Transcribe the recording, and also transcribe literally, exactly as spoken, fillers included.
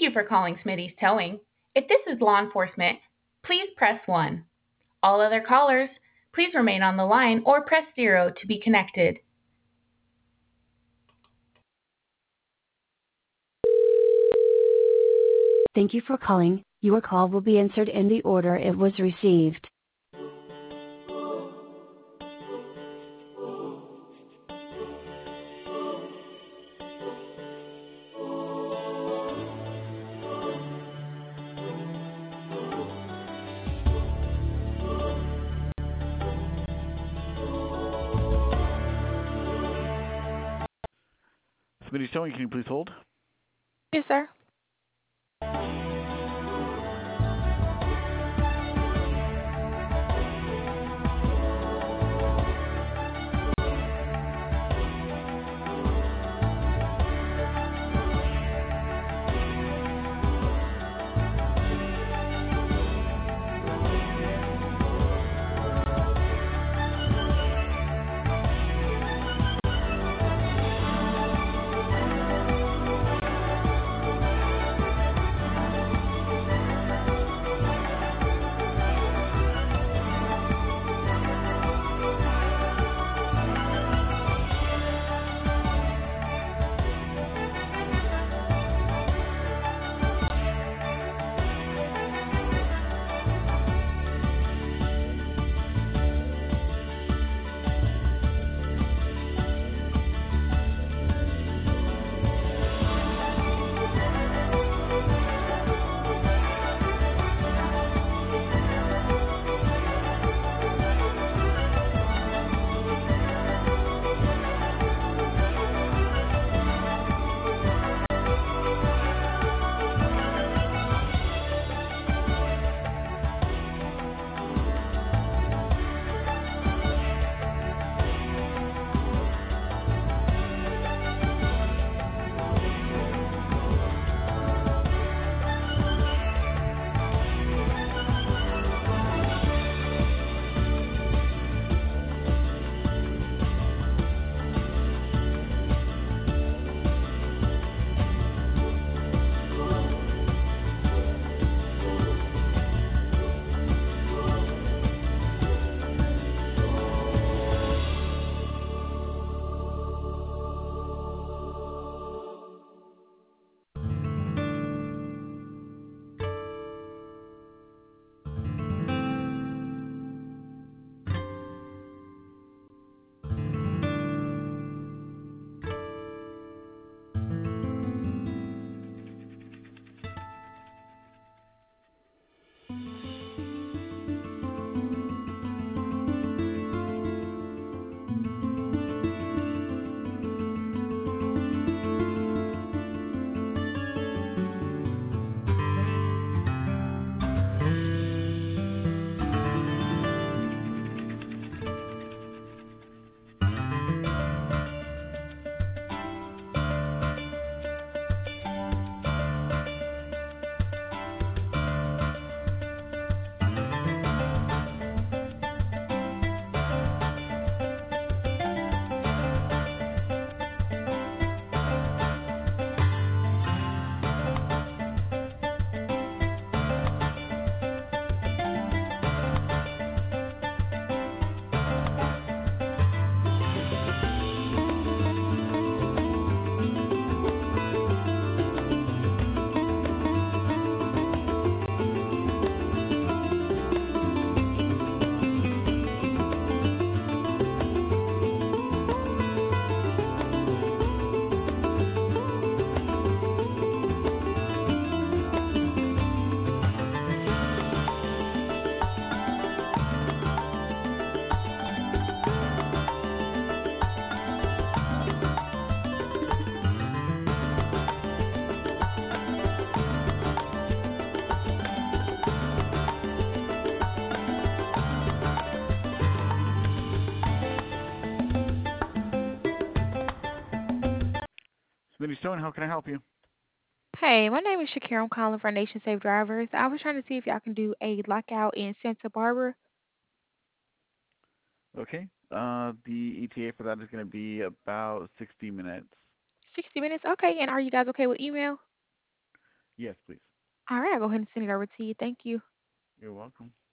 you for calling Smitty's Towing. If this is law enforcement, please press one. All other callers, please remain on the line or press zero to be connected. Thank you for calling. Your call will be answered in the order it was received. Smitty's Towing, can you please hold? Yes, sir. Smitty's Towing, how can I help you? Hey, my name is Shakira. I'm calling for Nation Safe Drivers. I was trying to see if y'all can do a lockout in Santa Barbara. Okay. Uh, the E T A for that is going to be about sixty minutes. sixty minutes? Okay. And are you guys okay with email? Yes, please. All right, I'll go ahead and send it over to you. Thank you. You're welcome.